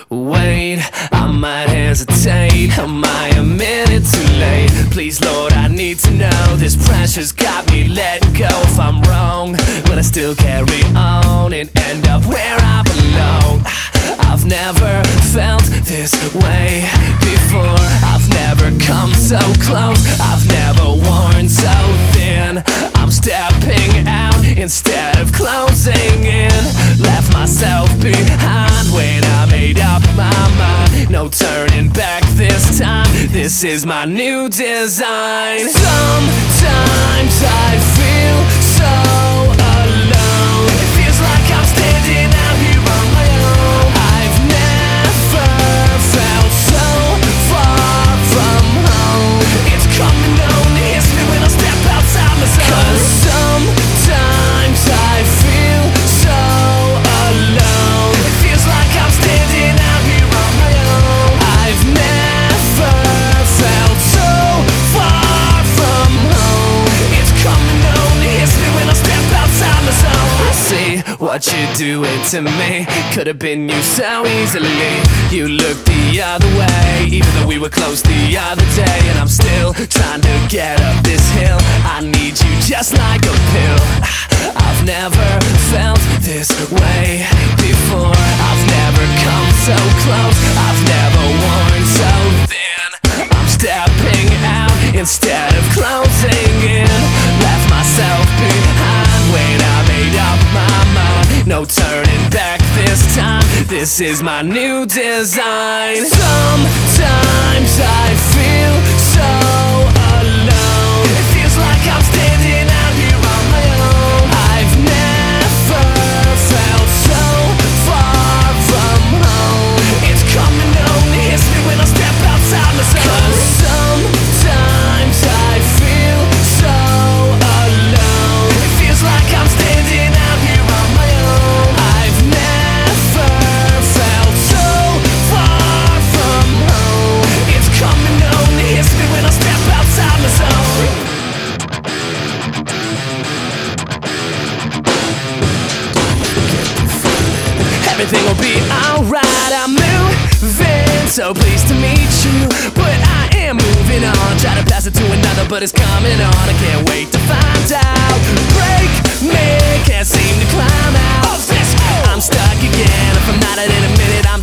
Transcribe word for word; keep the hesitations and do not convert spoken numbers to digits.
Wait, I might hesitate. Am I a minute too late? Please, Lord, I need to know. This pressure's got me letting go. If I'm wrong, will I still carry on and end up where I belong? I've never felt this way before. I've never come so close. I've never worn so thin. I'm stepping out instead of closing in. Left myself behind when I made up my mind. No turning back this time. This is my new design. Sometimes I feel so alone. It feels like I'm standing out here on my own. I've never felt so far from home. It's coming on to hit me when I step outside my zone. 'Cause sometimes I feel so alone. It feels like I'm standing out here on my own. I've never felt so far from home. It's coming on to hit me when I step outside my zone. I see what you're doing to me. Could have been you so easily. You looked the other way, even though we were close the other day. And I'm still trying to get up this hill. I need you just like a pill. I've never felt this way before. I've never come so close. I've never worn so thin. I'm stepping out instead of closing in. Left myself behind when I made up my mind. No turning back this time. This is my new design. Sometimes I feel so alone. It feels like I'm standing out here on my own. I've never felt so far from home. It's coming on to hit me when I step outside my zone. 'Cause sometimes I feel so alone. It feels like I'm standing out here on my own. I've never felt so far from home. It's coming on to hit me when I step outside my zone. Everything will be alright, I'm moving, so pleased to meet you. But I am moving on, try to pass it to another, but it's coming on. I can't wait to find out. Break me, can't seem to climb out. I'm stuck again, if I'm not out in a minute, I'm